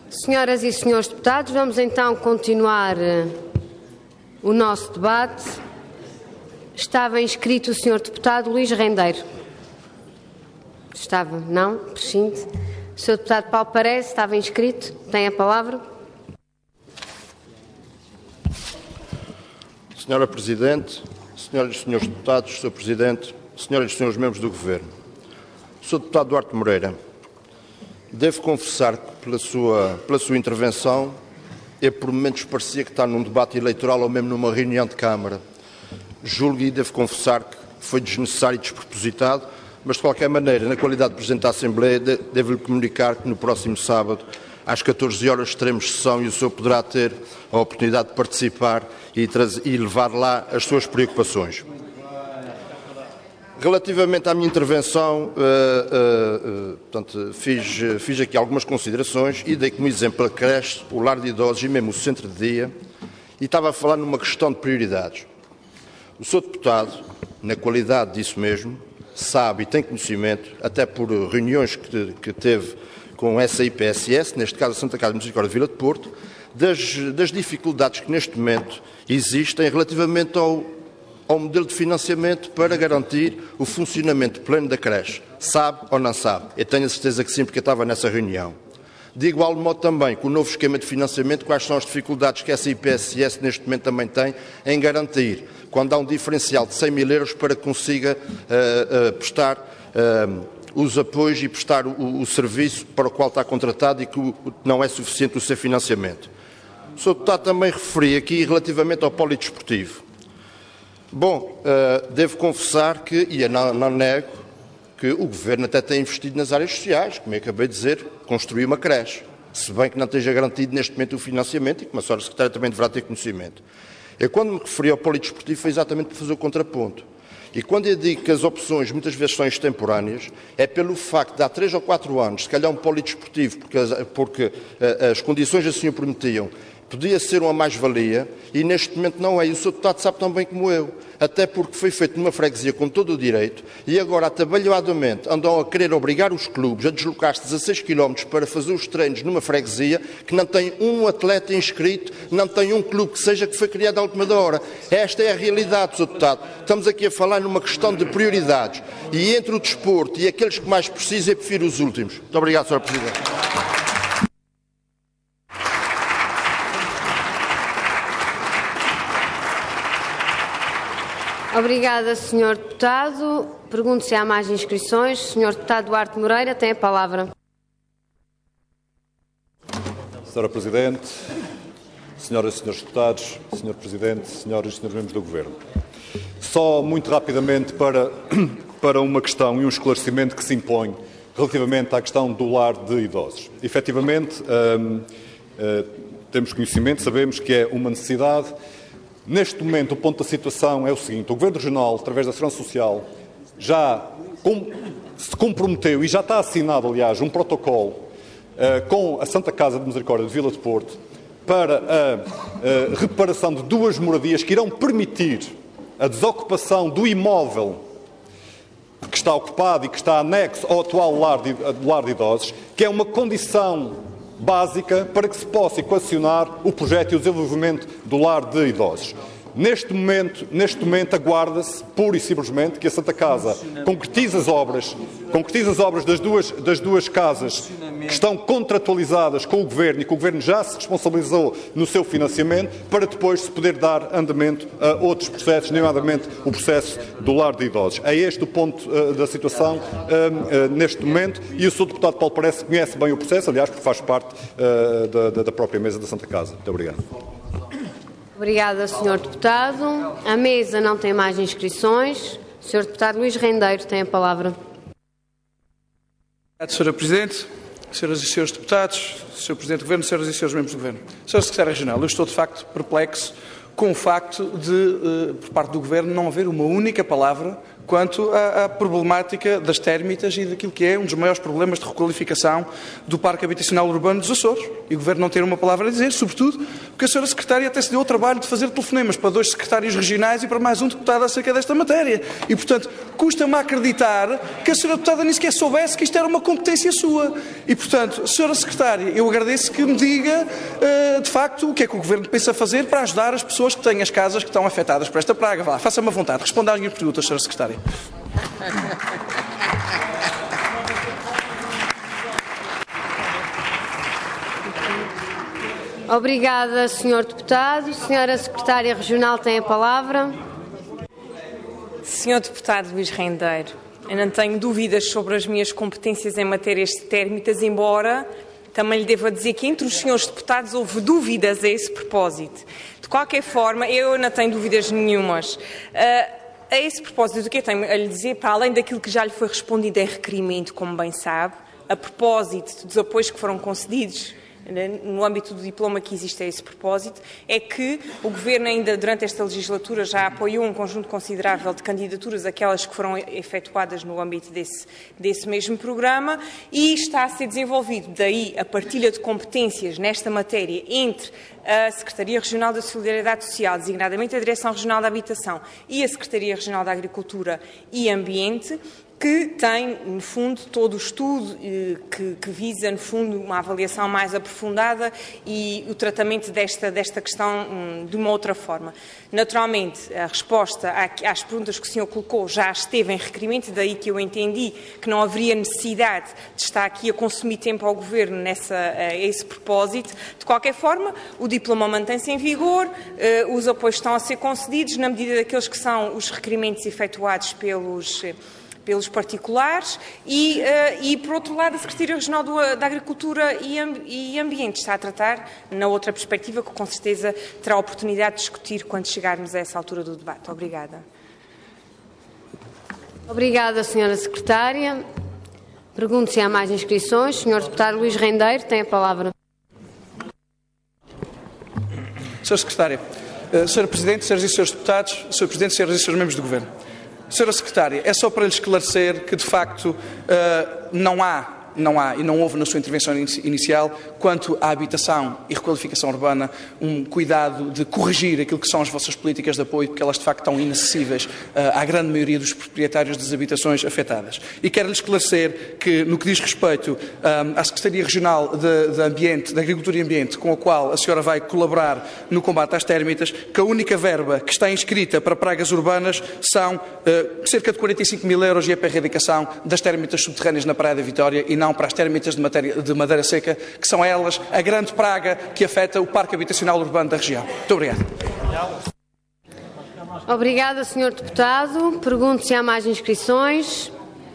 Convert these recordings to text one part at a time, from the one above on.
Senhoras e senhores deputados, vamos então continuar o nosso debate. Estava inscrito o senhor deputado Luís Rendeiro. Estava? Não? Prescinde. O senhor deputado Paulo Parés estava inscrito. Tem a palavra. Senhora Presidente, senhoras e senhores deputados, Sr. Presidente, senhoras e senhores membros do Governo. Sr. Deputado Duarte Moreira, devo confessar que pela sua intervenção, por momentos parecia que está num debate eleitoral ou mesmo numa reunião de Câmara. Julgo e devo confessar que foi desnecessário e despropositado, mas de qualquer maneira, na qualidade de Presidente da Assembleia, devo-lhe comunicar que no próximo sábado, às 14 horas, teremos sessão e o senhor poderá ter a oportunidade de participar e levar lá as suas preocupações. Relativamente à minha intervenção, portanto, fiz aqui algumas considerações e dei como exemplo a creche, o lar de idosos e mesmo o centro de dia, e estava a falar numa questão de prioridades. O Sr. Deputado, na qualidade disso mesmo, sabe e tem conhecimento, até por reuniões que teve com essa IPSS, neste caso a Santa Casa de Misericórdia de Vila de Porto, das dificuldades que neste momento existem relativamente ao modelo de financiamento para garantir o funcionamento pleno da creche. Sabe ou não sabe? Eu tenho a certeza que sim, porque eu estava nessa reunião. De igual modo também, com o novo esquema de financiamento, quais são as dificuldades que essa IPSS neste momento também tem em garantir, quando há um diferencial de 100 mil euros para que consiga prestar os apoios e prestar o serviço para o qual está contratado e que não é suficiente o seu financiamento. O Sr. Deputado também referi aqui relativamente ao polidesportivo. Bom, devo confessar que, e eu não nego, que o Governo até tem investido nas áreas sociais, como eu acabei de dizer, construir uma creche, se bem que não esteja garantido neste momento o financiamento e que uma senhora Secretária também deverá ter conhecimento. Eu, quando me referi ao polidesportivo, foi exatamente para fazer o contraponto. E quando eu digo que as opções muitas vezes são extemporâneas, é pelo facto de há 3 ou 4 anos, se calhar um polidesportivo, porque as condições assim o permitiam, podia ser uma mais-valia e neste momento não é. E o Sr. Deputado sabe tão bem como eu. Até porque foi feito numa freguesia com todo o direito e agora, atabalhoadamente, andam a querer obrigar os clubes a deslocar-se 16 km para fazer os treinos numa freguesia que não tem um atleta inscrito, não tem um clube que foi criado à última hora. Esta é a realidade, Sr. Deputado. Estamos aqui a falar numa questão de prioridades. E entre o desporto e aqueles que mais precisam, eu prefiro os últimos. Muito obrigado, Sr. Presidente. Obrigada, Sr. Deputado. Pergunto se há mais inscrições. Sr. Deputado Duarte Moreira tem a palavra. Sra. Presidente, senhoras e senhores deputados, Sr. Presidente, senhoras e senhores membros do Governo. Só muito rapidamente para uma questão e um esclarecimento que se impõe relativamente à questão do lar de idosos. Efetivamente, temos conhecimento, sabemos que é uma necessidade. Neste momento, o ponto da situação é o seguinte: o Governo Regional, através da Segurança Social, já se comprometeu e já está assinado, aliás, um protocolo com a Santa Casa de Misericórdia de Vila de Porto para a reparação de 2 moradias que irão permitir a desocupação do imóvel que está ocupado e que está anexo ao atual lar de idosos, que é uma condição básica para que se possa equacionar o projeto e o desenvolvimento do lar de idosos. Neste momento aguarda-se, pura e simplesmente, que a Santa Casa concretize as obras das duas casas que estão contratualizadas com o Governo e que o Governo já se responsabilizou no seu financiamento, para depois se poder dar andamento a outros processos, nomeadamente o processo do lar de idosos. É este o ponto da situação neste momento, e o Sr. Deputado Paulo Parés conhece bem o processo, aliás, porque faz parte da própria mesa da Santa Casa. Muito obrigado. Obrigada, Sr. Deputado. A mesa não tem mais inscrições. Sr. Deputado Luís Rendeiro tem a palavra. Obrigado, Sra. Presidente, Sras. e Srs. Deputados, Sr. Presidente do Governo, Sras. e Srs. Membros do Governo. Sr. Secretário Regional, eu estou de facto perplexo com o facto de, por parte do Governo, não haver uma única palavra quanto à problemática das térmitas e daquilo que é um dos maiores problemas de requalificação do Parque Habitacional Urbano dos Açores. e o Governo não ter uma palavra a dizer, sobretudo porque a Sra. Secretária até se deu ao trabalho de fazer telefonemas para 2 secretários regionais e para mais um deputado acerca desta matéria. E, portanto, custa-me acreditar que a Sra. Deputada nem sequer soubesse que isto era uma competência sua. E, portanto, Sra. Secretária, eu agradeço que me diga, de facto, o que é que o Governo pensa fazer para ajudar as pessoas que têm as casas que estão afetadas por esta praga. Vá, faça-me a vontade. Responda às minhas perguntas, Sra. Secretária. Obrigada, Sr. Deputado. Sra. Secretária Regional tem a palavra. Sr. Deputado Luís Rendeiro, eu não tenho dúvidas sobre as minhas competências em matérias térmicas, embora também lhe deva dizer que entre os senhores deputados houve dúvidas a esse propósito. De qualquer forma, eu não tenho dúvidas nenhumas. A esse propósito, o que eu tenho a lhe dizer, para além daquilo que já lhe foi respondido em requerimento, como bem sabe, a propósito dos apoios que foram concedidos no âmbito do diploma que existe a esse propósito, é que o Governo ainda durante esta legislatura já apoiou um conjunto considerável de candidaturas, aquelas que foram efetuadas no âmbito desse mesmo programa, e está a ser desenvolvido daí a partilha de competências nesta matéria entre a Secretaria Regional da Solidariedade Social, designadamente a Direção Regional da Habitação, e a Secretaria Regional da Agricultura e Ambiente, que tem, no fundo, todo o estudo que visa, no fundo, uma avaliação mais aprofundada e o tratamento desta questão de uma outra forma. Naturalmente, a resposta às perguntas que o senhor colocou já esteve em requerimento, daí que eu entendi que não haveria necessidade de estar aqui a consumir tempo ao Governo a esse propósito. De qualquer forma, o diploma mantém-se em vigor, os apoios estão a ser concedidos na medida daqueles que são os requerimentos efetuados pelos particulares e, por outro lado, a Secretaria Regional da Agricultura e Ambiente está a tratar na outra perspectiva que, com certeza, terá a oportunidade de discutir quando chegarmos a essa altura do debate. Obrigada. Obrigada, Sra. Secretária. Pergunto se há mais inscrições. Sr. Deputado Luís Rendeiro tem a palavra. Sra. Secretária, Sra. Presidente, Sras. e Srs. Deputados, Sr. Presidente, Sras. e Srs. Membros do Governo. Sra. Secretária, é só para lhe esclarecer que, de facto, não há e não houve na sua intervenção inicial, quanto à habitação e requalificação urbana, um cuidado de corrigir aquilo que são as vossas políticas de apoio, porque elas de facto estão inacessíveis à grande maioria dos proprietários das habitações afetadas. E quero-lhe esclarecer que, no que diz respeito à Secretaria Regional de Ambiente, de Agricultura e Ambiente, com a qual a senhora vai colaborar no combate às térmitas, que a única verba que está inscrita para pragas urbanas são cerca de 45 mil euros e é para a erradicação das térmitas subterrâneas na Praia da Vitória e não para as térmitas de madeira seca, que são elas a grande praga que afeta o parque habitacional urbano da região. Muito obrigado. Obrigada, Sr. Deputado. Pergunto se há mais inscrições.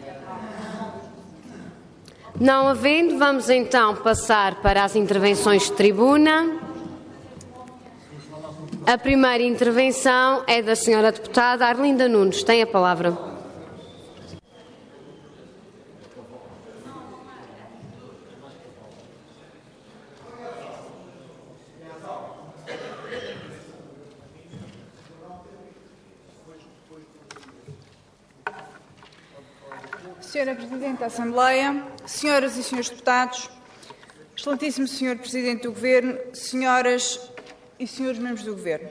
Não havendo, vamos então passar para as intervenções de tribuna. A primeira intervenção é da Sra. Deputada Arlinda Nunes. Tem a palavra. Senhora Presidente da Assembleia, senhoras e senhores deputados, excelentíssimo Senhor Presidente do Governo, senhoras e senhores membros do Governo.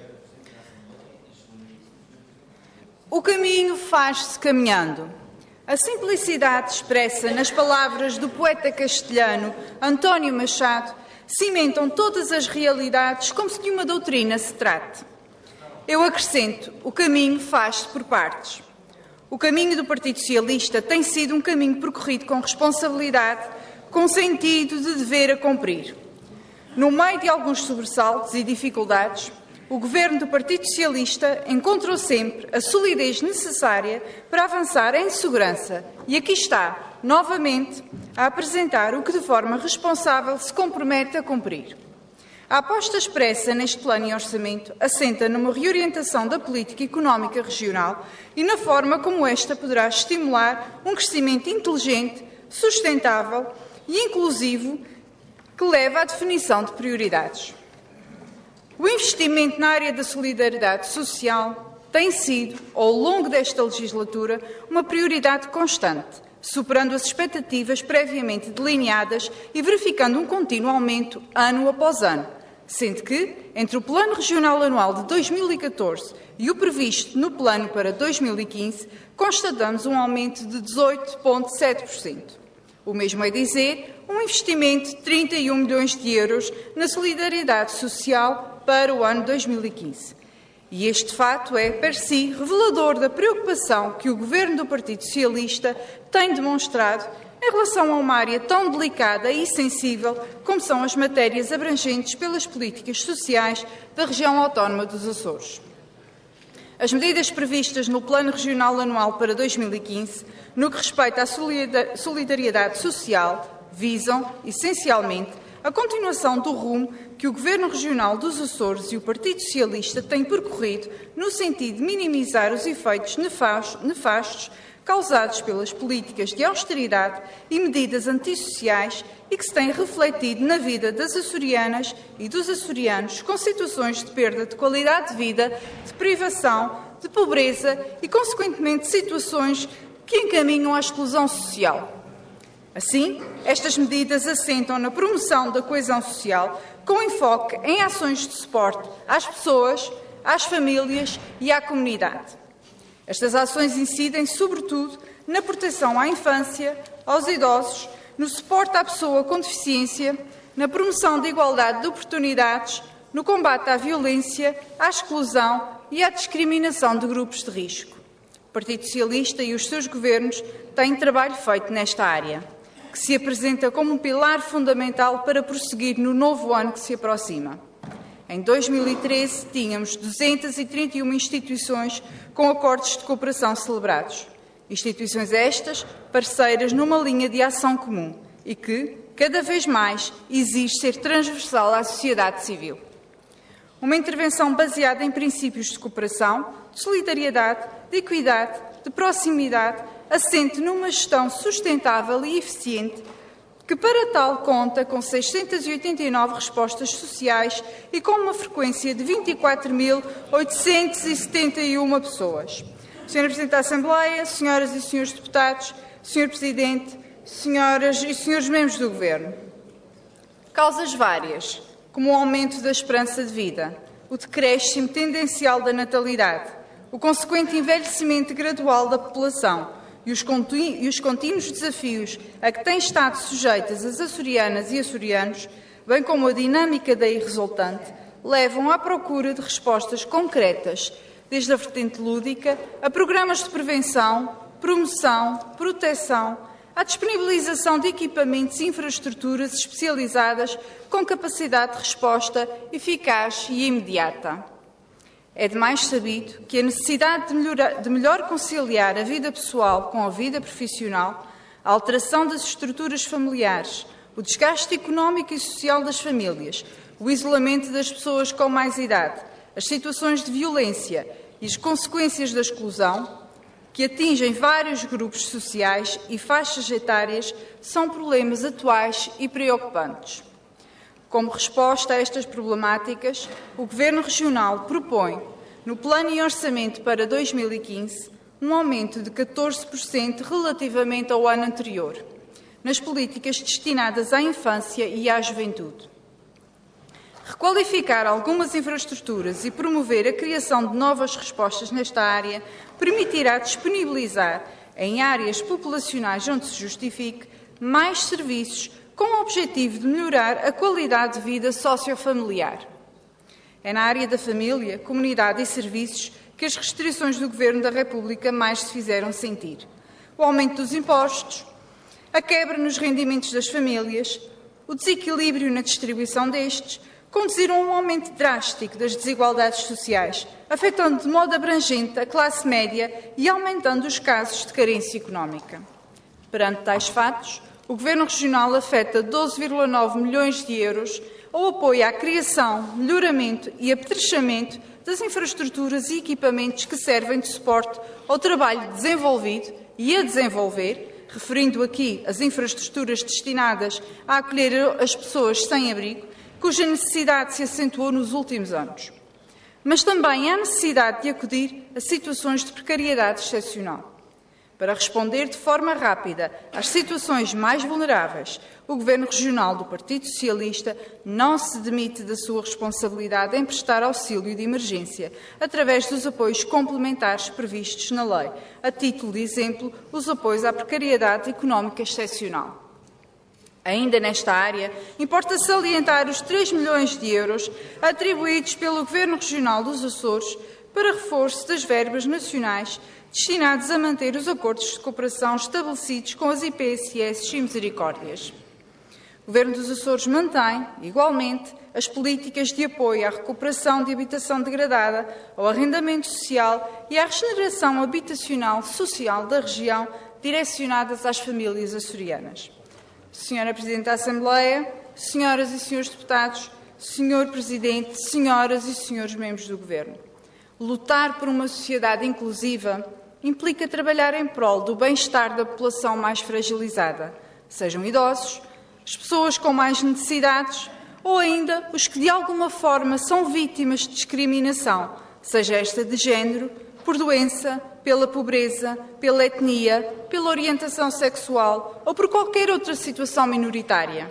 O caminho faz-se caminhando. A simplicidade expressa nas palavras do poeta castelhano António Machado cimentam todas as realidades como se de uma doutrina se trate. Eu acrescento, o caminho faz-se por partes. O caminho do Partido Socialista tem sido um caminho percorrido com responsabilidade, com sentido de dever a cumprir. No meio de alguns sobressaltos e dificuldades, o Governo do Partido Socialista encontrou sempre a solidez necessária para avançar em segurança e aqui está, novamente, a apresentar o que de forma responsável se compromete a cumprir. A aposta expressa neste plano e orçamento assenta numa reorientação da política económica regional e na forma como esta poderá estimular um crescimento inteligente, sustentável e inclusivo que leva à definição de prioridades. O investimento na área da solidariedade social tem sido, ao longo desta legislatura, uma prioridade constante, superando as expectativas previamente delineadas e verificando um contínuo aumento ano após ano, sendo que, entre o Plano Regional Anual de 2014 e o previsto no Plano para 2015, constatamos um aumento de 18,7%. O mesmo é dizer, um investimento de 31 milhões de euros na solidariedade social para o ano 2015. E este fato é, per si, revelador da preocupação que o Governo do Partido Socialista tem demonstrado em relação a uma área tão delicada e sensível como são as matérias abrangentes pelas políticas sociais da região autónoma dos Açores. As medidas previstas no Plano Regional Anual para 2015, no que respeita à solidariedade social, visam, essencialmente, a continuação do rumo que o Governo Regional dos Açores e o Partido Socialista têm percorrido no sentido de minimizar os efeitos nefastos causados pelas políticas de austeridade e medidas antissociais e que se têm refletido na vida das açorianas e dos açorianos com situações de perda de qualidade de vida, de privação, de pobreza e, consequentemente, situações que encaminham à exclusão social. Assim, estas medidas assentam na promoção da coesão social com enfoque em ações de suporte às pessoas, às famílias e à comunidade. Estas ações incidem, sobretudo, na proteção à infância, aos idosos, no suporte à pessoa com deficiência, na promoção da igualdade de oportunidades, no combate à violência, à exclusão e à discriminação de grupos de risco. O Partido Socialista e os seus governos têm trabalho feito nesta área, que se apresenta como um pilar fundamental para prosseguir no novo ano que se aproxima. Em 2013, tínhamos 231 instituições com acordos de cooperação celebrados. Instituições estas parceiras numa linha de ação comum e que, cada vez mais, exige ser transversal à sociedade civil. Uma intervenção baseada em princípios de cooperação, de solidariedade, de equidade, de proximidade, assente numa gestão sustentável e eficiente, que para tal conta com 689 respostas sociais e com uma frequência de 24.871 pessoas. Sr. Presidente da Assembleia, senhoras e senhores deputados, Sr. Presidente, senhoras e senhores membros do Governo. Causas várias, como o aumento da esperança de vida, o decréscimo tendencial da natalidade, o consequente envelhecimento gradual da população, e os contínuos desafios a que têm estado sujeitas as açorianas e açorianos, bem como a dinâmica daí resultante, levam à procura de respostas concretas, desde a vertente lúdica a programas de prevenção, promoção, proteção, à disponibilização de equipamentos e infraestruturas especializadas com capacidade de resposta eficaz e imediata. É demais sabido que a necessidade de melhor conciliar a vida pessoal com a vida profissional, a alteração das estruturas familiares, o desgaste económico e social das famílias, o isolamento das pessoas com mais idade, as situações de violência e as consequências da exclusão, que atingem vários grupos sociais e faixas etárias, são problemas atuais e preocupantes. Como resposta a estas problemáticas, o Governo Regional propõe, no Plano e Orçamento para 2015, um aumento de 14% relativamente ao ano anterior, nas políticas destinadas à infância e à juventude. Requalificar algumas infraestruturas e promover a criação de novas respostas nesta área permitirá disponibilizar, em áreas populacionais onde se justifique, mais serviços com o objetivo de melhorar a qualidade de vida sociofamiliar. É na área da família, comunidade e serviços que as restrições do Governo da República mais se fizeram sentir. O aumento dos impostos, a quebra nos rendimentos das famílias, o desequilíbrio na distribuição destes, conduziram a um aumento drástico das desigualdades sociais, afetando de modo abrangente a classe média e aumentando os casos de carência económica. Perante tais fatos, o Governo Regional afeta 12,9 milhões de euros ao apoio à criação, melhoramento e apetrechamento das infraestruturas e equipamentos que servem de suporte ao trabalho desenvolvido e a desenvolver, referindo aqui as infraestruturas destinadas a acolher as pessoas sem abrigo, cuja necessidade se acentuou nos últimos anos. Mas também há necessidade de acudir a situações de precariedade excepcional. Para responder de forma rápida às situações mais vulneráveis, o Governo Regional do Partido Socialista não se demite da sua responsabilidade em prestar auxílio de emergência, através dos apoios complementares previstos na lei. A título de exemplo, os apoios à precariedade económica excepcional. Ainda nesta área, importa salientar os 3 milhões de euros atribuídos pelo Governo Regional dos Açores para reforço das verbas nacionais destinados a manter os acordos de cooperação estabelecidos com as IPSS e Misericórdias. O Governo dos Açores mantém, igualmente, as políticas de apoio à recuperação de habitação degradada, ao arrendamento social e à regeneração habitacional social da região, direcionadas às famílias açorianas. Senhora Presidente da Assembleia, senhoras e senhores deputados, Senhor Presidente, senhoras e senhores membros do Governo, lutar por uma sociedade inclusiva implica trabalhar em prol do bem-estar da população mais fragilizada, sejam idosos, as pessoas com mais necessidades ou ainda os que de alguma forma são vítimas de discriminação, seja esta de género, por doença, pela pobreza, pela etnia, pela orientação sexual ou por qualquer outra situação minoritária.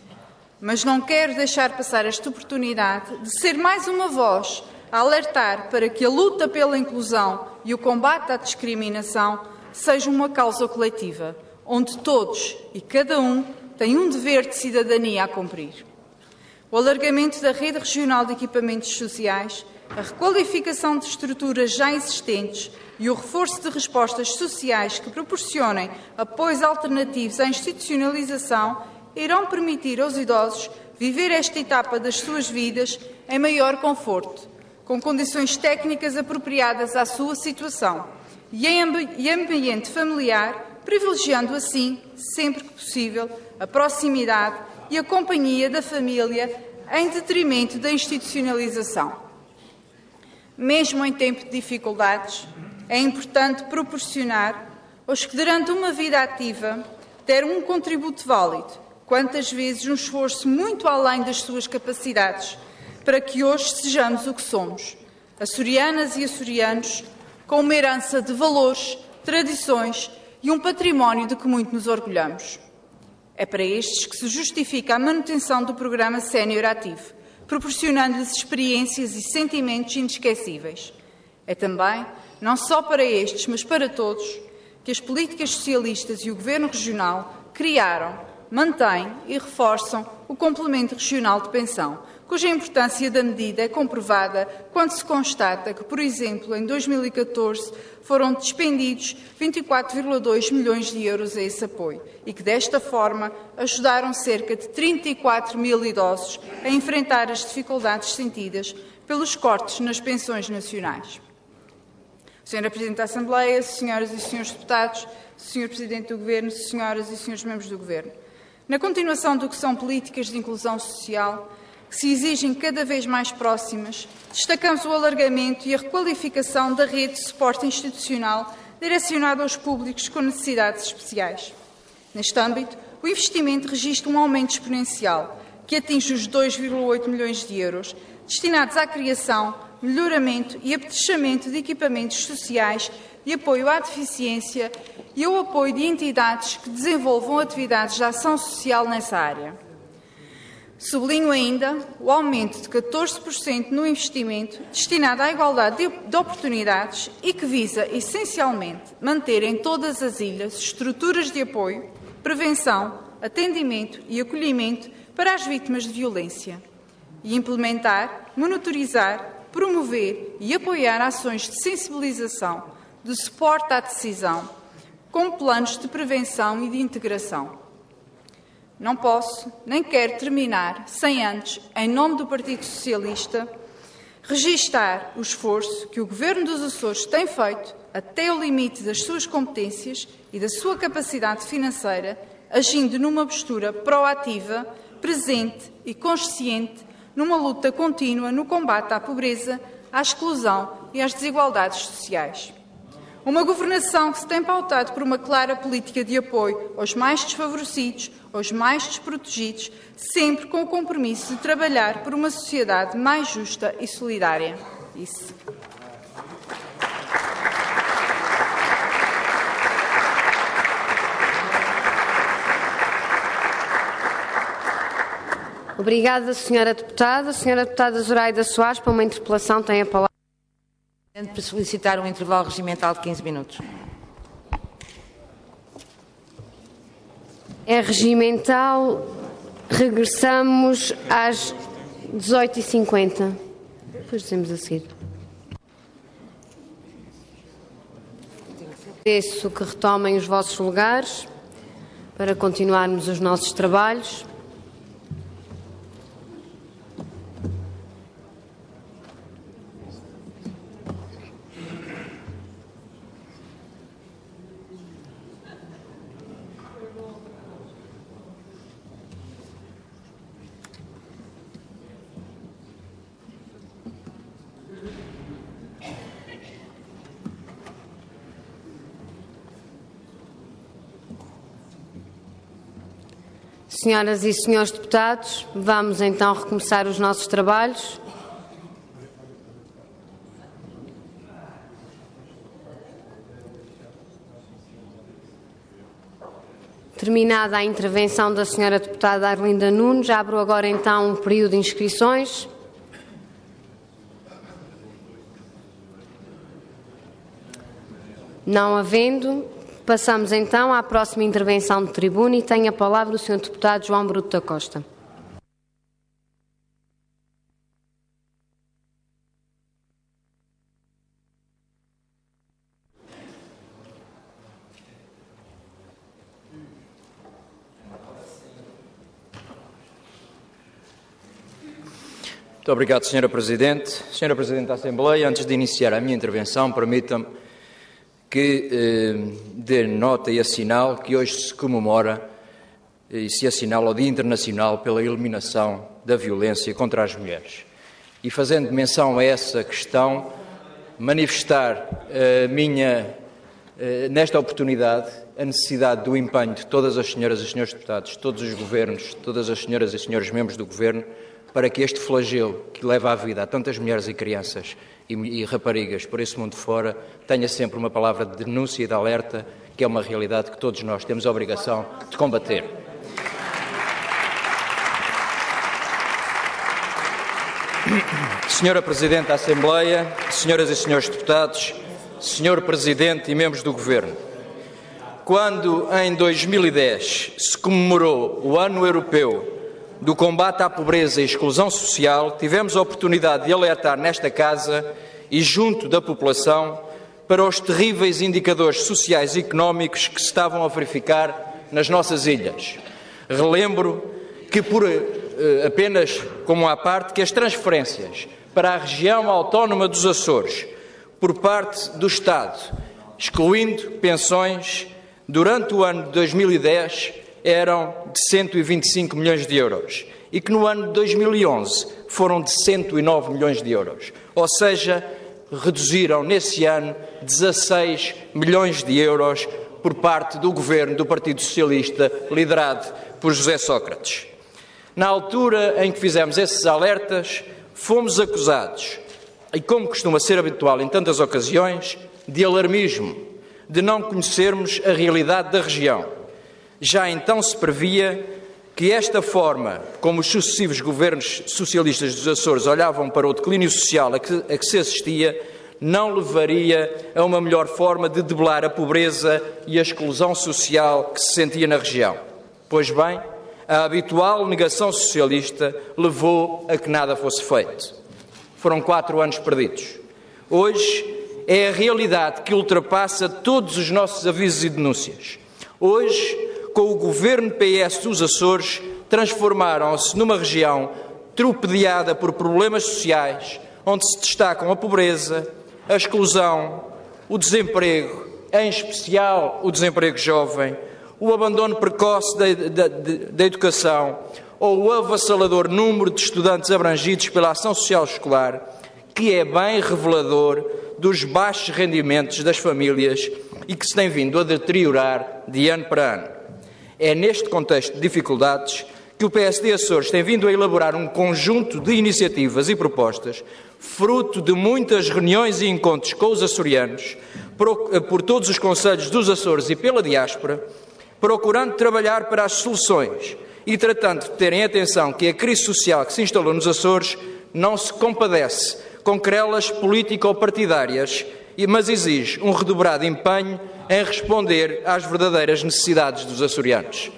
Mas não quero deixar passar esta oportunidade de ser mais uma voz a alertar para que a luta pela inclusão e o combate à discriminação seja uma causa coletiva, onde todos e cada um têm um dever de cidadania a cumprir. O alargamento da rede regional de equipamentos sociais, a requalificação de estruturas já existentes e o reforço de respostas sociais que proporcionem apoios alternativos à institucionalização irão permitir aos idosos viver esta etapa das suas vidas em maior conforto, com condições técnicas apropriadas à sua situação e em ambiente familiar, privilegiando assim, sempre que possível, a proximidade e a companhia da família em detrimento da institucionalização. Mesmo em tempo de dificuldades, é importante proporcionar aos que durante uma vida ativa deram um contributo válido, quantas vezes um esforço muito além das suas capacidades, para que hoje sejamos o que somos, açorianas e açorianos, com uma herança de valores, tradições e um património de que muito nos orgulhamos. É para estes que se justifica a manutenção do programa Sénior Ativo, proporcionando-lhes experiências e sentimentos inesquecíveis. É também, não só para estes, mas para todos, que as políticas socialistas e o Governo Regional criaram, mantêm e reforçam o complemento regional de pensão, cuja importância da medida é comprovada quando se constata que, por exemplo, em 2014 foram despendidos 24,2 milhões de euros a esse apoio e que, desta forma, ajudaram cerca de 34 mil idosos a enfrentar as dificuldades sentidas pelos cortes nas pensões nacionais. Senhora Presidente da Assembleia, senhoras e senhores deputados, Senhor Presidente do Governo, senhoras e senhores membros do Governo, na continuação do que são políticas de inclusão social, que se exigem cada vez mais próximas, destacamos o alargamento e a requalificação da rede de suporte institucional direcionada aos públicos com necessidades especiais. Neste âmbito, o investimento registra um aumento exponencial, que atinge os 2,8 milhões de euros, destinados à criação, melhoramento e apetrechamento de equipamentos sociais de apoio à deficiência e ao apoio de entidades que desenvolvam atividades de ação social nessa área. Sublinho ainda o aumento de 14% no investimento destinado à igualdade de oportunidades e que visa, essencialmente, manter em todas as ilhas estruturas de apoio, prevenção, atendimento e acolhimento para as vítimas de violência e implementar, monitorizar, promover e apoiar ações de sensibilização, de suporte à decisão, com planos de prevenção e de integração. Não posso, nem quero terminar sem antes, em nome do Partido Socialista, registar o esforço que o Governo dos Açores tem feito, até ao limite das suas competências e da sua capacidade financeira, agindo numa postura proativa, presente e consciente, numa luta contínua no combate à pobreza, à exclusão e às desigualdades sociais. Uma governação que se tem pautado por uma clara política de apoio aos mais desfavorecidos, aos mais desprotegidos, sempre com o compromisso de trabalhar por uma sociedade mais justa e solidária. Isso. Obrigada, Sra. Deputada. Sra. Deputada Zoraida Soares, para uma interpelação, tem a palavra. Para solicitar um intervalo regimental de 15 minutos. É regimental. Regressamos às 18h50. Depois dizemos a seguir. Peço que retomem os vossos lugares para continuarmos os nossos trabalhos. Senhoras e senhores deputados, vamos então recomeçar os nossos trabalhos. Terminada a intervenção da senhora deputada Arlinda Nunes, abro agora então um período de inscrições. Não havendo, passamos então à próxima intervenção de tribuna e tem a palavra o Sr. Deputado João Bruto da Costa. Muito obrigado, Sra. Presidente. Sra. Presidente da Assembleia, antes de iniciar a minha intervenção, permita-me que dê nota e assinale que hoje se comemora e se assinala o Dia Internacional pela Eliminação da Violência contra as Mulheres. E fazendo menção a essa questão, manifestar nesta oportunidade, a necessidade do empenho de todas as senhoras e senhores deputados, todos os governos, todas as senhoras e senhores membros do Governo, para que este flagelo que leva à vida a tantas mulheres e crianças e raparigas por esse mundo fora tenha sempre uma palavra de denúncia e de alerta, que é uma realidade que todos nós temos a obrigação de combater. Senhora Presidente da Assembleia, senhoras e senhores deputados, Senhor Presidente e membros do Governo, quando em 2010 se comemorou o Ano Europeu do combate à pobreza e exclusão social, tivemos a oportunidade de alertar nesta Casa e junto da população para os terríveis indicadores sociais e económicos que se estavam a verificar nas nossas ilhas. Relembro que, apenas como à parte, que as transferências para a região autónoma dos Açores, por parte do Estado, excluindo pensões, durante o ano de 2010, eram de 125 milhões de euros e que no ano de 2011 foram de 109 milhões de euros. Ou seja, reduziram nesse ano 16 milhões de euros por parte do Governo do Partido Socialista, liderado por José Sócrates. Na altura em que fizemos esses alertas, fomos acusados, e como costuma ser habitual em tantas ocasiões, de alarmismo, de não conhecermos a realidade da região. Já então se previa que esta forma, como os sucessivos governos socialistas dos Açores olhavam para o declínio social a que se assistia, não levaria a uma melhor forma de debelar a pobreza e a exclusão social que se sentia na região. Pois bem, a habitual negação socialista levou a que nada fosse feito. Foram 4 anos perdidos. Hoje é a realidade que ultrapassa todos os nossos avisos e denúncias. Hoje, com o governo PS dos Açores, transformaram-se numa região torpedeada por problemas sociais, onde se destacam a pobreza, a exclusão, o desemprego, em especial o desemprego jovem, o abandono precoce da educação ou o avassalador número de estudantes abrangidos pela ação social escolar, que é bem revelador dos baixos rendimentos das famílias e que se tem vindo a deteriorar de ano para ano. É neste contexto de dificuldades que o PSD Açores tem vindo a elaborar um conjunto de iniciativas e propostas, fruto de muitas reuniões e encontros com os açorianos, por todos os concelhos dos Açores e pela diáspora, procurando trabalhar para as soluções e tratando de terem atenção que a crise social que se instalou nos Açores não se compadece com querelas político-partidárias, mas exige um redobrado empenho em responder às verdadeiras necessidades dos açorianos.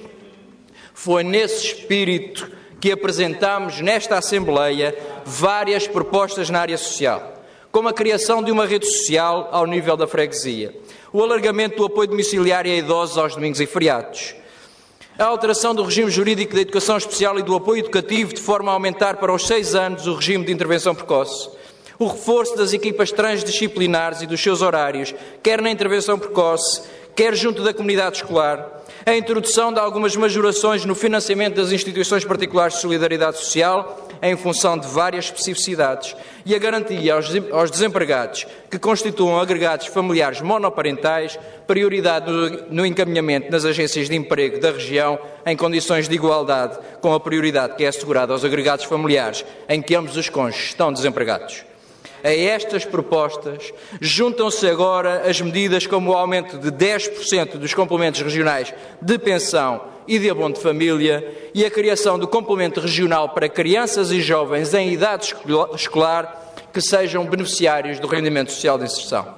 Foi nesse espírito que apresentámos nesta Assembleia várias propostas na área social, como a criação de uma rede social ao nível da freguesia, o alargamento do apoio domiciliário a idosos aos domingos e feriados, a alteração do regime jurídico da educação especial e do apoio educativo de forma a aumentar para os 6 anos o regime de intervenção precoce, o reforço das equipas transdisciplinares e dos seus horários, quer na intervenção precoce, quer junto da comunidade escolar, a introdução de algumas majorações no financiamento das instituições particulares de solidariedade social, em função de várias especificidades, e a garantia aos desempregados que constituam agregados familiares monoparentais, prioridade no encaminhamento nas agências de emprego da região em condições de igualdade com a prioridade que é assegurada aos agregados familiares em que ambos os cônjuges estão desempregados. A estas propostas juntam-se agora as medidas como o aumento de 10% dos complementos regionais de pensão e de abono de família e a criação do complemento regional para crianças e jovens em idade escolar que sejam beneficiários do rendimento social de inserção.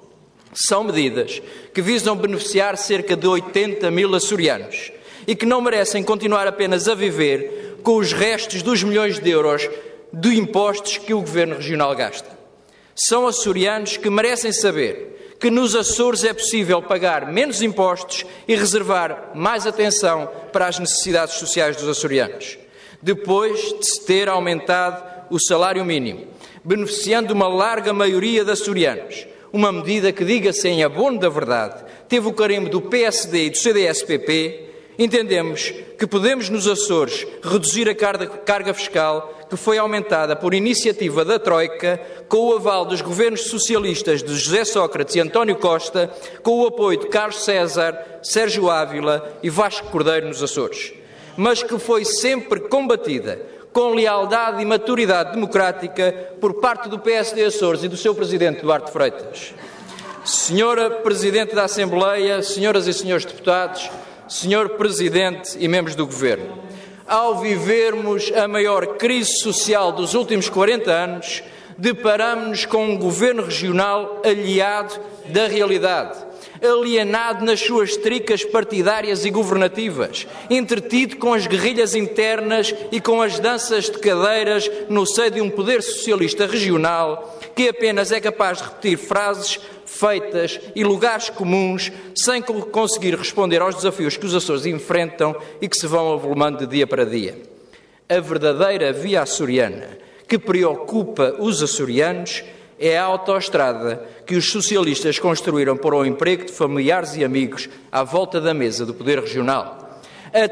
São medidas que visam beneficiar cerca de 80 mil açorianos e que não merecem continuar apenas a viver com os restos dos milhões de euros de impostos que o Governo Regional gasta. São açorianos que merecem saber que nos Açores é possível pagar menos impostos e reservar mais atenção para as necessidades sociais dos açorianos. Depois de se ter aumentado o salário mínimo, beneficiando uma larga maioria de açorianos, uma medida que, diga-se em abono da verdade, teve o carimbo do PSD e do CDS-PP, entendemos que podemos nos Açores reduzir a carga fiscal que foi aumentada por iniciativa da Troika, com o aval dos governos socialistas de José Sócrates e António Costa, com o apoio de Carlos César, Sérgio Ávila e Vasco Cordeiro nos Açores, mas que foi sempre combatida com lealdade e maturidade democrática por parte do PSD Açores e do seu Presidente Duarte Freitas. Senhora Presidente da Assembleia, senhoras e senhores deputados, Senhor Presidente e membros do Governo, ao vivermos a maior crise social dos últimos 40 anos, deparamos-nos com um Governo regional aliado da realidade, alienado nas suas tricas partidárias e governativas, entretido com as guerrilhas internas e com as danças de cadeiras no seio de um poder socialista regional que apenas é capaz de repetir frases feitas e lugares comuns sem conseguir responder aos desafios que os Açores enfrentam e que se vão avolumando de dia para dia. A verdadeira via açoriana que preocupa os açorianos é a autoestrada que os socialistas construíram para o emprego de familiares e amigos à volta da mesa do poder regional. A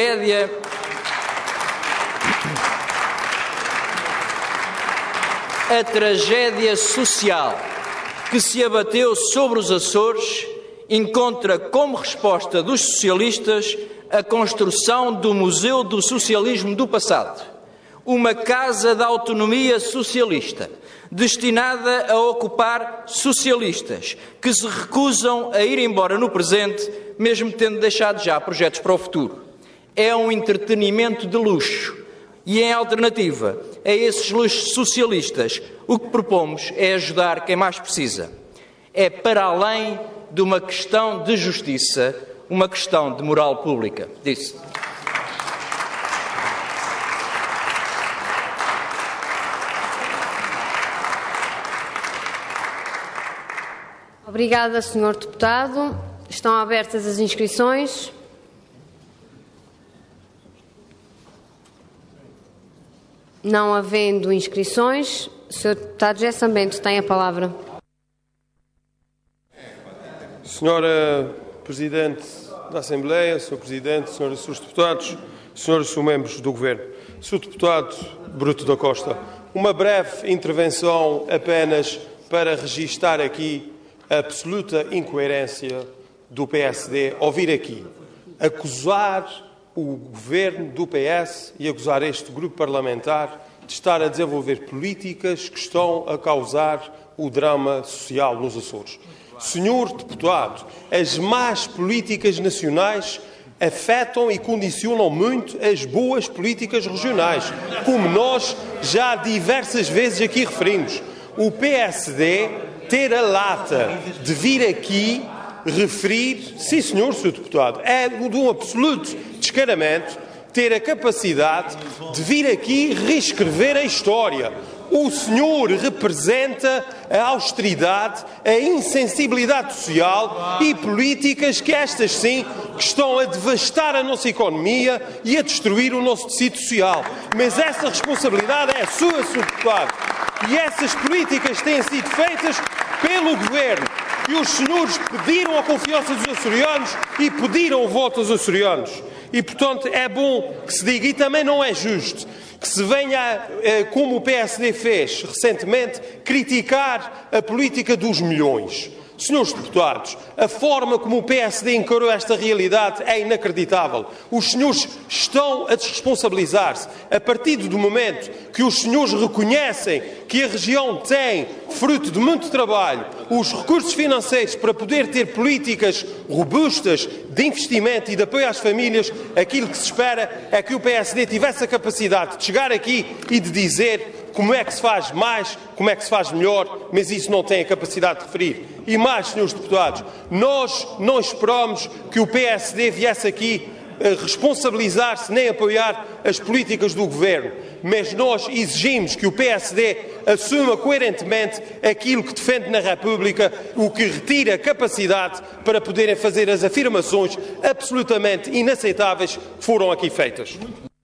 tragédia social que se abateu sobre os Açores encontra como resposta dos socialistas a construção do Museu do Socialismo do Passado, uma casa da autonomia socialista, destinada a ocupar socialistas que se recusam a ir embora no presente, mesmo tendo deixado já projetos para o futuro. É um entretenimento de luxo e, em alternativa a esses luxos socialistas, o que propomos é ajudar quem mais precisa. É para além de uma questão de justiça, uma questão de moral pública. Disse. Obrigada, Sr. Deputado. Estão abertas as inscrições. Não havendo inscrições, o Sr. Deputado José Sambento tem a palavra. Senhora Presidente da Assembleia, Sr. Presidente, Senhoras e Srs. Deputados, Senhoras e Srs. Membros do Governo, Sr. Deputado Bruto da Costa, uma breve intervenção apenas para registar aqui a absoluta incoerência do PSD ao vir aqui acusar o Governo do PS e acusar este grupo parlamentar de estar a desenvolver políticas que estão a causar o drama social nos Açores. Senhor Deputado, as más políticas nacionais afetam e condicionam muito as boas políticas regionais, como nós já diversas vezes aqui referimos. O PSD ter a lata de vir aqui referir, sim senhor, Sr. Deputado, é de um absoluto descaramento ter a capacidade de vir aqui reescrever a história. O senhor representa a austeridade, a insensibilidade social e políticas que estas sim que estão a devastar a nossa economia e a destruir o nosso tecido social. Mas essa responsabilidade é sua, Sr. Deputado. E essas políticas têm sido feitas pelo Governo. E os senhores pediram a confiança dos açorianos e pediram o voto aos açorianos. E, portanto, é bom que se diga, e também não é justo, que se venha, como o PSD fez recentemente, criticar a política dos milhões. Senhores deputados, a forma como o PSD encarou esta realidade é inacreditável. Os senhores estão a desresponsabilizar-se. A partir do momento que os senhores reconhecem que a região tem, fruto de muito trabalho, os recursos financeiros para poder ter políticas robustas de investimento e de apoio às famílias, aquilo que se espera é que o PSD tivesse a capacidade de chegar aqui e de dizer como é que se faz mais, como é que se faz melhor, mas isso não tem a capacidade de referir. E mais, senhores deputados, nós não esperamos que o PSD viesse aqui responsabilizar-se nem apoiar as políticas do Governo, mas nós exigimos que o PSD assuma coerentemente aquilo que defende na República, o que retira a capacidade para poderem fazer as afirmações absolutamente inaceitáveis que foram aqui feitas.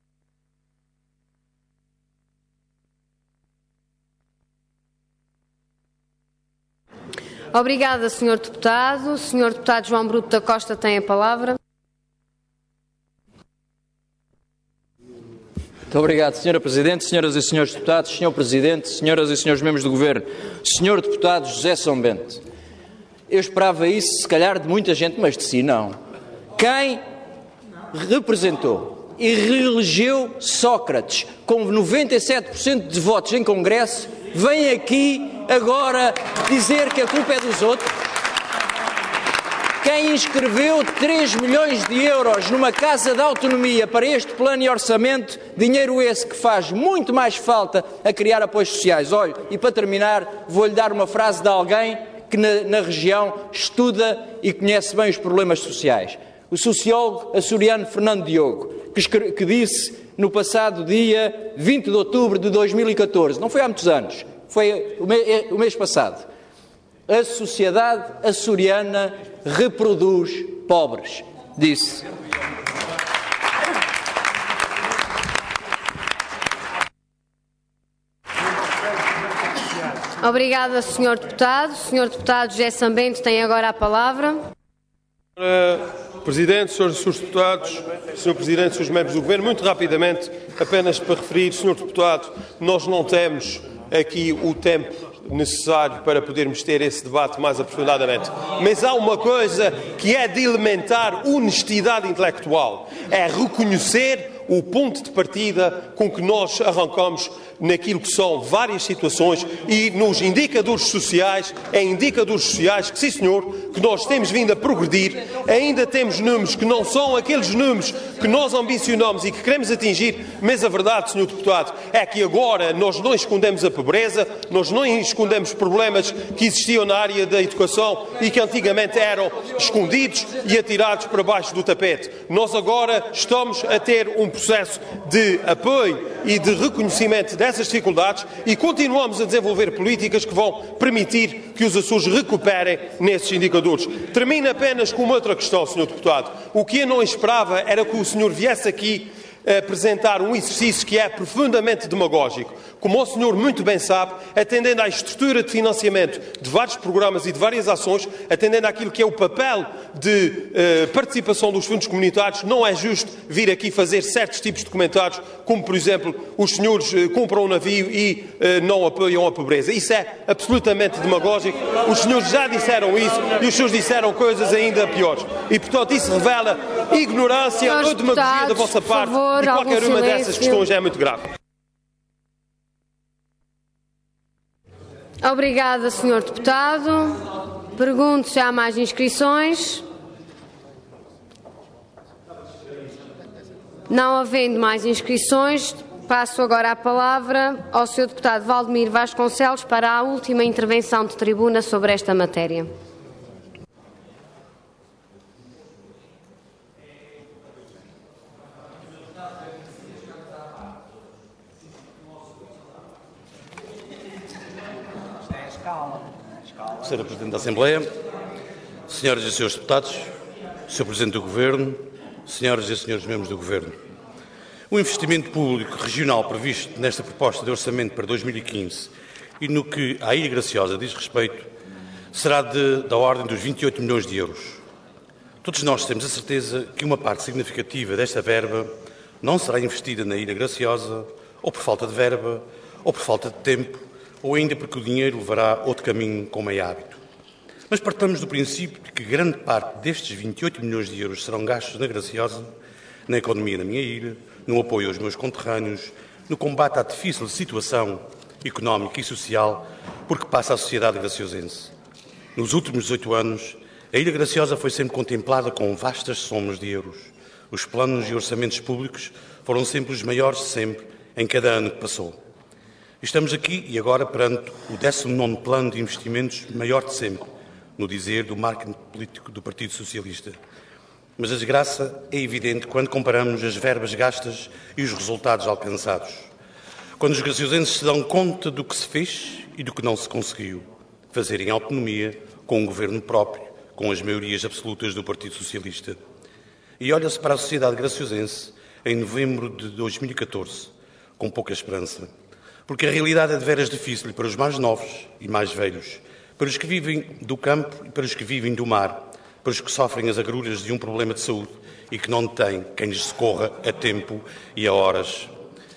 Obrigada, Sr. Deputado. O Sr. Deputado João Bruto da Costa tem a palavra. Muito obrigado, Sra. Presidente, Senhoras e Senhores Deputados, Sr. Presidente, Senhoras e Senhores Membros do Governo, Sr. Deputado José São Bento. Eu esperava isso, se calhar, de muita gente, mas de si não. Quem representou e reelegeu Sócrates com 97% de votos em Congresso, vem aqui agora dizer que a culpa é dos outros? Quem inscreveu 3 milhões de euros numa Casa de Autonomia para este plano e orçamento, dinheiro esse que faz muito mais falta a criar apoios sociais. Olha, e para terminar, vou-lhe dar uma frase de alguém que na região estuda e conhece bem os problemas sociais. O sociólogo açoriano Fernando Diogo, que disse no passado dia 20 de outubro de 2014, não foi há muitos anos, foi o mês passado, a sociedade açoriana reproduz pobres, disse. Obrigada, Sr. Deputado. Sr. Deputado José São Bento tem agora a palavra. Presidente, Srs. Deputados, Sr. Presidente, Srs. Membros do Governo, muito rapidamente, apenas para referir, Sr. Deputado, nós não temos aqui o tempo necessário para podermos ter esse debate mais aprofundadamente. Mas há uma coisa que é de elementar honestidade intelectual, é reconhecer o ponto de partida com que nós arrancamos naquilo que são várias situações e nos indicadores sociais, que, sim senhor, que nós temos vindo a progredir, ainda temos números que não são aqueles números que nós ambicionamos e que queremos atingir, mas a verdade, senhor deputado, é que agora nós não escondemos a pobreza, nós não escondemos problemas que existiam na área da educação e que antigamente eram escondidos e atirados para baixo do tapete. Nós agora estamos a ter um processo de apoio e de reconhecimento dessas dificuldades e continuamos a desenvolver políticas que vão permitir que os Açores recuperem nesses indicadores. Termino apenas com uma outra questão, Sr. Deputado. O que eu não esperava era que o senhor viesse aqui apresentar um exercício que é profundamente demagógico. Como o senhor muito bem sabe, atendendo à estrutura de financiamento de vários programas e de várias ações, atendendo àquilo que é o papel de participação dos fundos comunitários, não é justo vir aqui fazer certos tipos de comentários, como, por exemplo, os senhores compram um navio e não apoiam a pobreza. Isso é absolutamente demagógico. Os senhores já disseram isso e os senhores disseram coisas ainda piores. E, portanto, isso revela ignorância ou demagogia da vossa parte e qualquer uma dessas questões é muito grave. Obrigada, Sr. Deputado. Pergunto se há mais inscrições. Não havendo mais inscrições, passo agora a palavra ao Sr. Deputado Valdemiro Vasconcelos para a última intervenção de tribuna sobre esta matéria. Sra. Presidente da Assembleia, Senhoras e Senhores Deputados, Sr. Presidente do Governo, Senhoras e Senhores Membros do Governo, o investimento público regional previsto nesta proposta de orçamento para 2015 e no que à Ilha Graciosa diz respeito será da ordem dos 28 milhões de euros. Todos nós temos a certeza que uma parte significativa desta verba não será investida na Ilha Graciosa, ou por falta de verba, ou por falta de tempo, ou ainda porque o dinheiro levará outro caminho como é hábito. Mas partamos do princípio de que grande parte destes 28 milhões de euros serão gastos na Graciosa, na economia da minha ilha, no apoio aos meus conterrâneos, no combate à difícil situação económica e social por que passa a sociedade graciosense. Nos últimos 18 anos, a Ilha Graciosa foi sempre contemplada com vastas somas de euros. Os planos e orçamentos públicos foram sempre os maiores de sempre em cada ano que passou. Estamos aqui e agora perante o 19º plano de investimentos maior de sempre, no dizer do marketing político do Partido Socialista. Mas a desgraça é evidente quando comparamos as verbas gastas e os resultados alcançados. Quando os graciosenses se dão conta do que se fez e do que não se conseguiu fazer em autonomia, com um governo próprio, com as maiorias absolutas do Partido Socialista. E olha-se para a sociedade graciosense em novembro de 2014, com pouca esperança. Porque a realidade é de veras difícil para os mais novos e mais velhos, para os que vivem do campo e para os que vivem do mar, para os que sofrem as agruras de um problema de saúde e que não têm quem lhes socorra a tempo e a horas.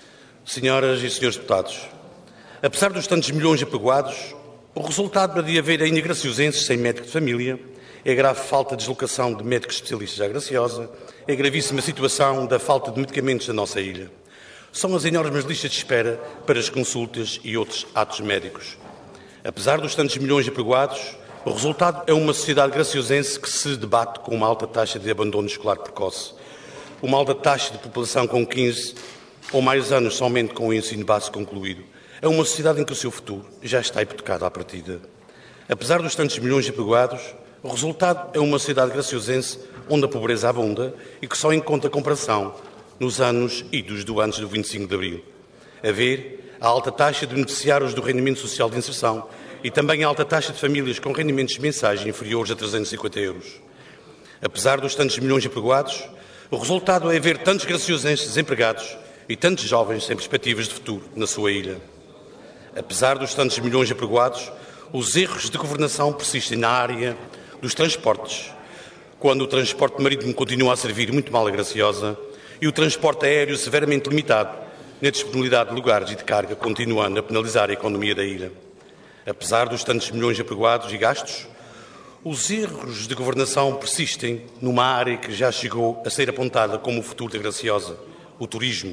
Senhoras e senhores deputados, apesar dos tantos milhões apregoados, o resultado de haver ainda graciosenses sem médico de família é a grave falta de deslocação de médicos especialistas à Graciosa, é a gravíssima situação da falta de medicamentos na nossa ilha. São as enormes listas de espera para as consultas e outros atos médicos. Apesar dos tantos milhões apregoados, o resultado é uma sociedade graciosense que se debate com uma alta taxa de abandono escolar precoce, uma alta taxa de população com 15 ou mais anos somente com o ensino básico concluído. É uma sociedade em que o seu futuro já está hipotecado à partida. Apesar dos tantos milhões apregoados, o resultado é uma sociedade graciosense onde a pobreza abunda e que só encontra comparação nos anos idos do antes do 25 de Abril. A ver, a alta taxa de beneficiários do rendimento social de inserção e também a alta taxa de famílias com rendimentos mensais inferiores a 350 euros. Apesar dos tantos milhões apregoados, o resultado é ver tantos graciosenses desempregados e tantos jovens sem perspectivas de futuro na sua ilha. Apesar dos tantos milhões apregoados, os erros de governação persistem na área dos transportes, quando o transporte marítimo continua a servir muito mal a Graciosa e o transporte aéreo severamente limitado na disponibilidade de lugares e de carga, continuando a penalizar a economia da ilha. Apesar dos tantos milhões apregoados e gastos, os erros de governação persistem numa área que já chegou a ser apontada como o futuro da Graciosa, o turismo.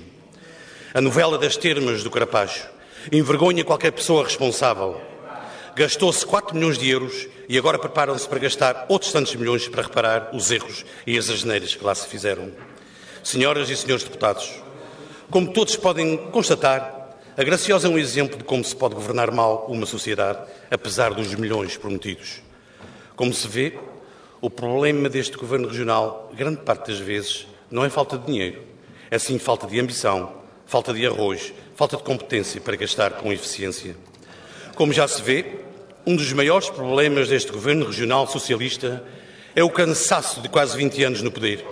A novela das termas do Carapacho envergonha qualquer pessoa responsável. Gastou-se 4 milhões de euros e agora preparam-se para gastar outros tantos milhões para reparar os erros e as asneiras que lá se fizeram. Senhoras e senhores deputados, como todos podem constatar, a Graciosa é um exemplo de como se pode governar mal uma sociedade, apesar dos milhões prometidos. Como se vê, o problema deste governo regional, grande parte das vezes, não é falta de dinheiro, é sim falta de ambição, falta de arrojo, falta de competência para gastar com eficiência. Como já se vê, um dos maiores problemas deste governo regional socialista é o cansaço de quase 20 anos no poder.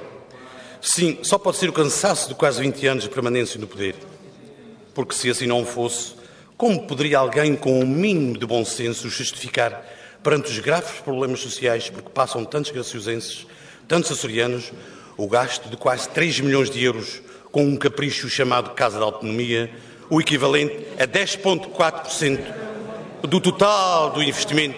Sim, só pode ser o cansaço de quase 20 anos de permanência no poder. Porque se assim não fosse, como poderia alguém com um mínimo de bom senso justificar perante os graves problemas sociais por que passam tantos graciosenses, tantos açorianos, o gasto de quase 3 milhões de euros com um capricho chamado Casa da Autonomia, o equivalente a 10,4% do total do investimento,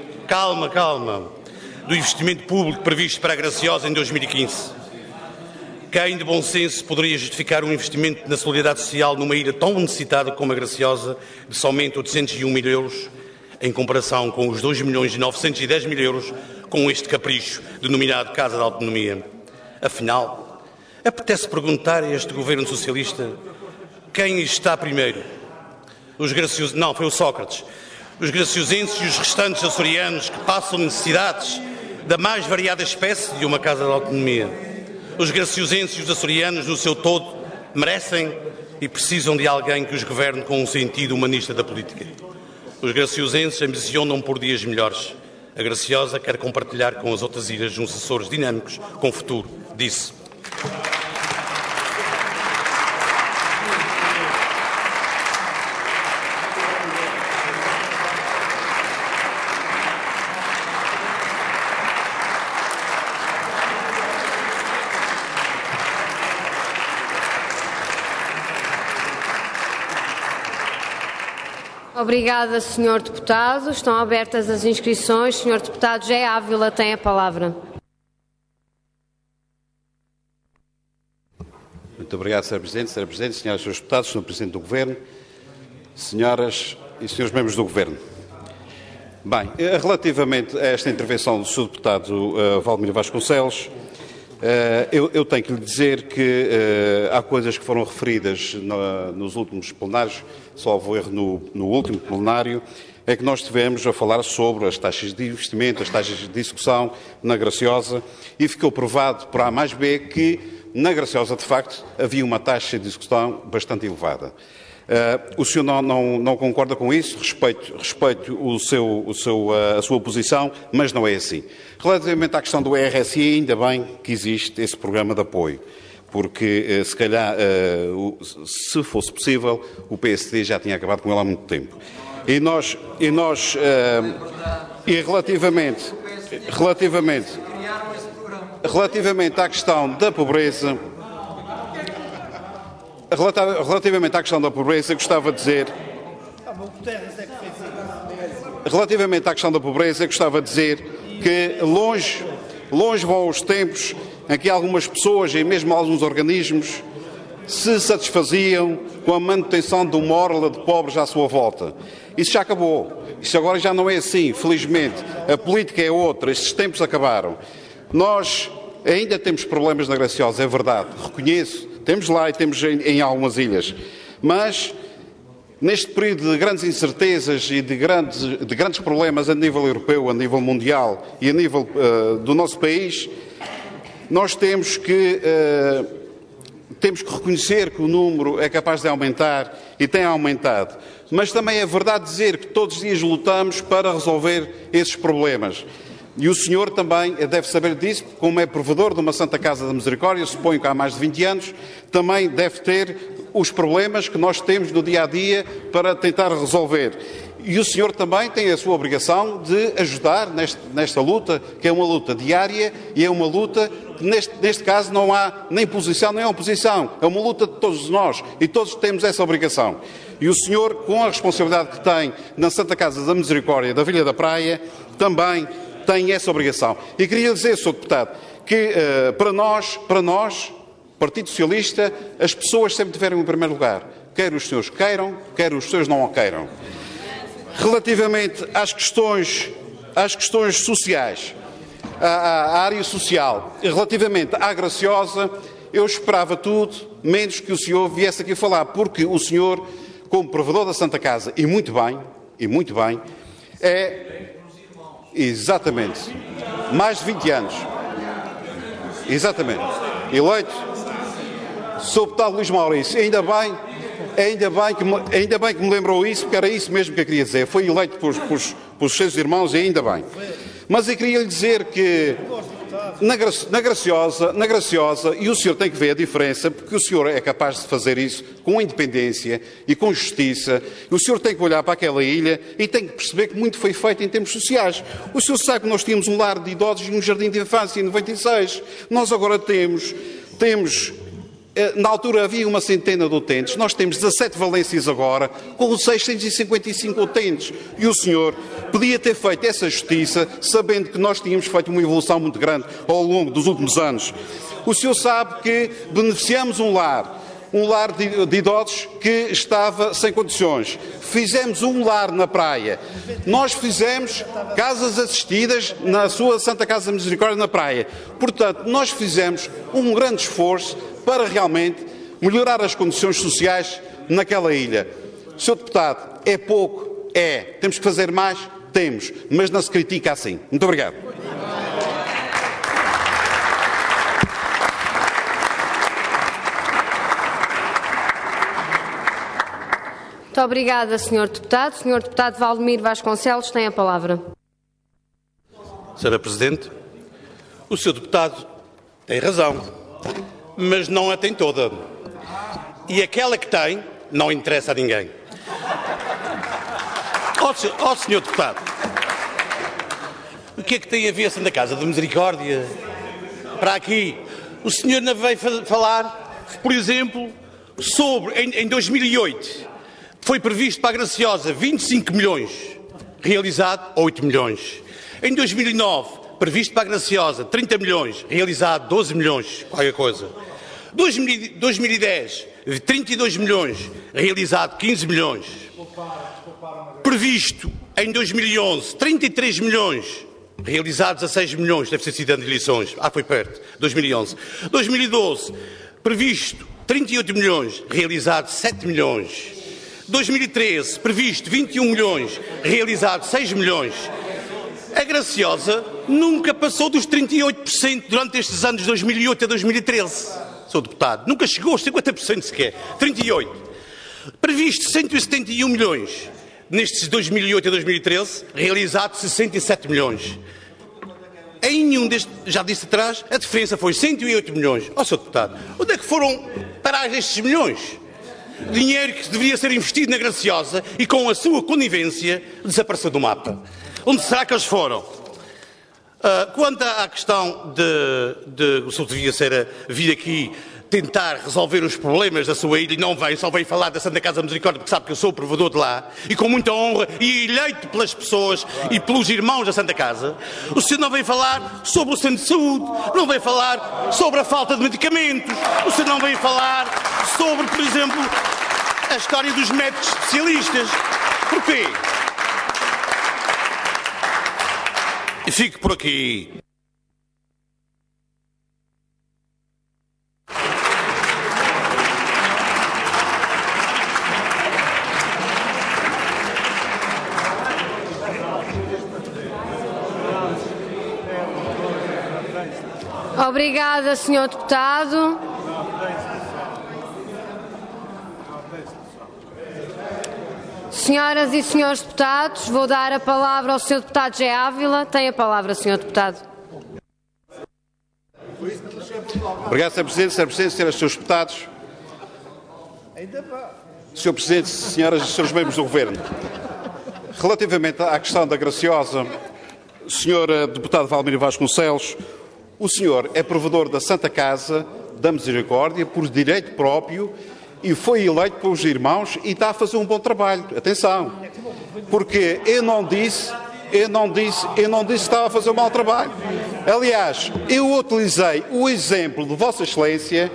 do investimento público previsto para a Graciosa em 2015. Quem de bom senso poderia justificar um investimento na solidariedade social numa ilha tão necessitada como a Graciosa de somente 801 mil euros, em comparação com os 2 milhões e 910 mil euros com este capricho denominado Casa da Autonomia? Afinal, Apetece perguntar a este governo socialista quem está primeiro. Não, foi o Sócrates. Os graciosenses e os restantes açorianos que passam necessidades da mais variada espécie de uma casa de autonomia. Os graciosenses e os açorianos, no seu todo, merecem e precisam de alguém que os governe com um sentido humanista da política. Os graciosenses ambicionam por dias melhores. A Graciosa quer compartilhar com as outras ilhas uns Açores dinâmicos com futuro, disse. Obrigada, Sr. Deputado. Estão abertas as inscrições. Sr. Deputado José Ávila tem a palavra. Muito obrigado, Sr. Presidente. Sr. Presidente, Senhoras e Srs. Deputados, Sr. Presidente do Governo, Senhoras e Srs. Membros do Governo. Bem, relativamente a esta intervenção do Sr. Deputado Valdemiro Vasconcelos, eu tenho que lhe dizer que há coisas que foram referidas nos últimos plenários, salvo erro no último plenário, é que nós estivemos a falar sobre as taxas de investimento, as taxas de discussão na Graciosa, e ficou provado por A mais B que na Graciosa, de facto, havia uma taxa de discussão bastante elevada. O senhor não concorda com isso? Respeito a sua posição, mas não é assim. Relativamente à questão do RSI, ainda bem que existe esse programa de apoio, porque se calhar, se fosse possível, o PSD já tinha acabado com ele há muito tempo. Relativamente à questão da pobreza, gostava de dizer que longe vão os tempos em que algumas pessoas e mesmo alguns organismos se satisfaziam com a manutenção de uma orla de pobres à sua volta. Isso já acabou. Isso agora já não é assim, felizmente. A política é outra. Estes tempos acabaram. Nós ainda temos problemas na Graciosa, é verdade. Reconheço. Temos lá e temos em algumas ilhas. Mas, neste período de grandes incertezas e de grandes problemas a nível europeu, a nível mundial e a nível do nosso país, nós temos que reconhecer que o número é capaz de aumentar e tem aumentado. Mas também é verdade dizer que todos os dias lutamos para resolver esses problemas. E o senhor também deve saber disso, como é provedor de uma Santa Casa da Misericórdia, suponho que há mais de 20 anos, também deve ter os problemas que nós temos no dia-a-dia para tentar resolver. E o senhor também tem a sua obrigação de ajudar nesta luta, que é uma luta diária e é uma luta que, neste caso, não há nem posição nem oposição. É uma luta de todos nós e todos temos essa obrigação. E o senhor, com a responsabilidade que tem na Santa Casa da Misericórdia da Vilha da Praia, também tem essa obrigação. E queria dizer, Sr. Deputado, que para nós, Partido Socialista, as pessoas sempre tiveram em primeiro lugar. Quer os senhores queiram, quer os senhores não o queiram. Relativamente às questões sociais, à área social, relativamente à Graciosa, eu esperava tudo, menos que o senhor viesse aqui falar, porque o senhor, como provedor da Santa Casa, e muito bem, é... Exatamente. Mais de 20 anos. Exatamente. Eleito. Sr. Deputado Luís Maurício, ainda bem que me lembrou isso, porque era isso mesmo que eu queria dizer. Foi eleito pelos seus irmãos e ainda bem. Mas eu queria lhe dizer que na Graciosa, e o senhor tem que ver a diferença, porque o senhor é capaz de fazer isso com independência e com justiça. O senhor tem que olhar para aquela ilha e tem que perceber que muito foi feito em termos sociais. O senhor sabe que nós tínhamos um lar de idosos e um jardim de infância em 96. Nós agora temos na altura havia uma centena de utentes, nós temos 17 valências agora, com 655 utentes. E o senhor podia ter feito essa justiça, sabendo que nós tínhamos feito uma evolução muito grande ao longo dos últimos anos. O senhor sabe que beneficiamos um lar de idosos que estava sem condições. Fizemos um lar na praia. Nós fizemos casas assistidas na sua Santa Casa da Misericórdia na praia. Portanto, nós fizemos um grande esforço para realmente melhorar as condições sociais naquela ilha. Sr. Deputado, é pouco? É. Temos que fazer mais? Temos. Mas não se critica assim. Muito obrigado. Muito obrigada, Sr. Deputado. Sr. Deputado Valdemiro Vasconcelos tem a palavra. Sra. Presidente, o Sr. Deputado tem razão, mas não a tem toda. E aquela que tem não interessa a ninguém. Ó Sr. Deputado, o que é que tem a ver a Santa Casa de Misericórdia para aqui? O senhor não veio falar, por exemplo, sobre, em 2008, foi previsto para a Graciosa 25 milhões, realizado 8 milhões. Em 2009, previsto para a Graciosa 30 milhões, realizado 12 milhões, qualquer coisa. 2010, 32 milhões, realizado 15 milhões. Previsto em 2011, 33 milhões, realizados a 6 milhões, deve ter sido ano de eleições. Foi perto, 2011. 2012, previsto 38 milhões, realizados 7 milhões. 2013, previsto 21 milhões, realizados 6 milhões. A Graciosa nunca passou dos 38% durante estes anos de 2008 a 2013, Sr. Deputado. Nunca chegou aos 50% sequer. 38%. Previsto 171 milhões. Nestes 2008 a 2013, realizados 67 milhões. Em nenhum destes, já disse atrás, a diferença foi 108 milhões. Sr. Deputado, onde é que foram parar estes milhões? Dinheiro que deveria ser investido na Graciosa e, com a sua conivência, desapareceu do mapa. Onde será que eles foram? Quanto à questão de o senhor devia vir aqui tentar resolver os problemas da sua ilha e não vem, só vem falar da Santa Casa da Misericórdia porque sabe que eu sou o provedor de lá e com muita honra e eleito pelas pessoas e pelos irmãos da Santa Casa, o senhor não vem falar sobre o centro de saúde, não vem falar sobre a falta de medicamentos, o senhor não vem falar sobre, por exemplo, a história dos médicos especialistas. Porquê? E fico por aqui. Obrigada, Sr. Deputado. Senhoras e senhores deputados, vou dar a palavra ao Sr. Deputado José Ávila. Tem a palavra, Sr. Deputado. Obrigado, Sr. Presidente. Sr. Presidente, senhoras e senhores deputados. Sr. Presidente, senhoras e senhores membros do Governo. Relativamente à questão da Graciosa, Sr. Deputado Valdemiro Vasconcelos, o senhor é provedor da Santa Casa da Misericórdia por direito próprio e foi eleito pelos irmãos e está a fazer um bom trabalho. Atenção, porque eu não disse que estava a fazer um mau trabalho. Aliás, eu utilizei o exemplo de Vossa Excelência,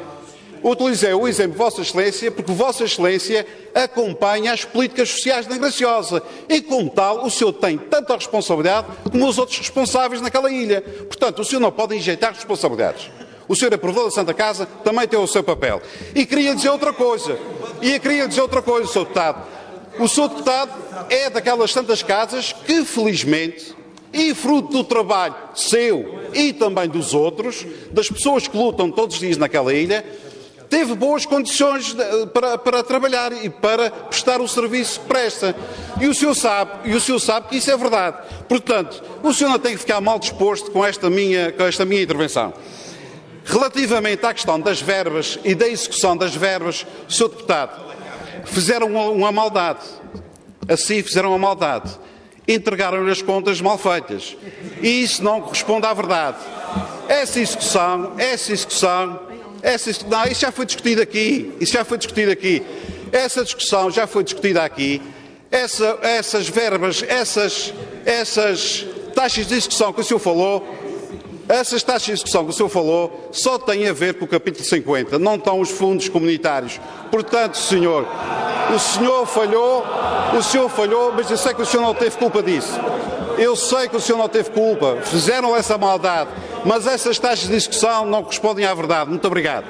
porque Vossa Excelência acompanha as políticas sociais da Graciosa e, como tal, o senhor tem tanta responsabilidade como os outros responsáveis naquela ilha. Portanto, o senhor não pode injetar responsabilidades. O senhor é provedor da Santa Casa, também tem o seu papel. E queria dizer outra coisa, Sr. Deputado. O Sr. Deputado é daquelas tantas casas que, felizmente, e fruto do trabalho seu e também dos outros, das pessoas que lutam todos os dias naquela ilha, teve boas condições para trabalhar e para prestar o serviço que presta. E o senhor sabe que isso é verdade. Portanto, o senhor não tem que ficar mal disposto com esta minha intervenção. Relativamente à questão das verbas e da execução das verbas, Sr. Deputado, fizeram uma maldade. Assim fizeram uma maldade. Entregaram-lhe as contas mal feitas. E isso não corresponde à verdade. Essa execução, não, isso já foi discutido aqui. Essa discussão já foi discutida aqui. Essas verbas, essas taxas de execução que o senhor falou, só têm a ver com o capítulo 50, não estão os fundos comunitários. Portanto, senhor, o senhor falhou, mas eu sei que o senhor não teve culpa disso. Fizeram essa maldade. mas essas taxas de execução não correspondem à verdade. Muito obrigado.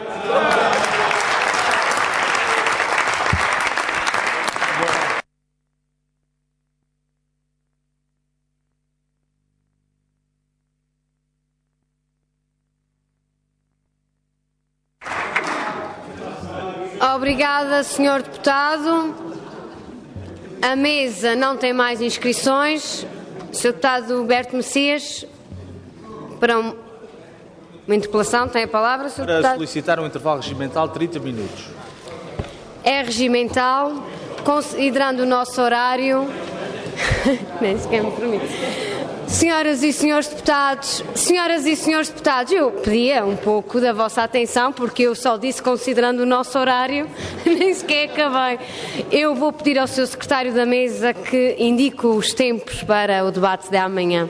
Obrigada, Sr. Deputado. A mesa não tem mais inscrições. Sr. Deputado Berto Messias, para uma interpelação, tem a palavra, Sr. Deputado. Para solicitar um intervalo regimental de 30 minutos. É regimental, considerando o nosso horário. Nem sequer me permite. Senhoras e senhores deputados, eu pedia um pouco da vossa atenção, porque eu só disse considerando o nosso horário, nem sequer acabei. Eu vou pedir ao Sr. Secretário da Mesa que indique os tempos para o debate de amanhã.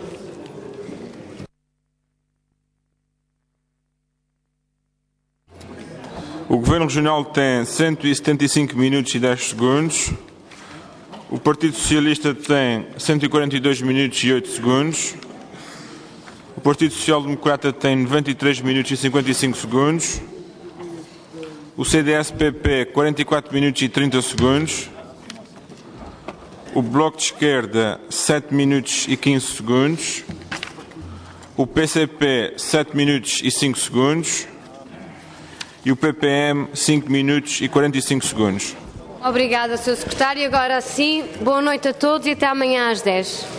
O Governo Regional tem 175 minutos e 10 segundos. O Partido Socialista tem 142 minutos e 8 segundos. O Partido Social Democrata tem 93 minutos e 55 segundos. O CDS-PP 44 minutos e 30 segundos. O Bloco de Esquerda 7 minutos e 15 segundos. O PCP 7 minutos e 5 segundos. E o PPM 5 minutos e 45 segundos. Obrigada, Sr. Secretário. Agora sim, boa noite a todos e até amanhã às 10.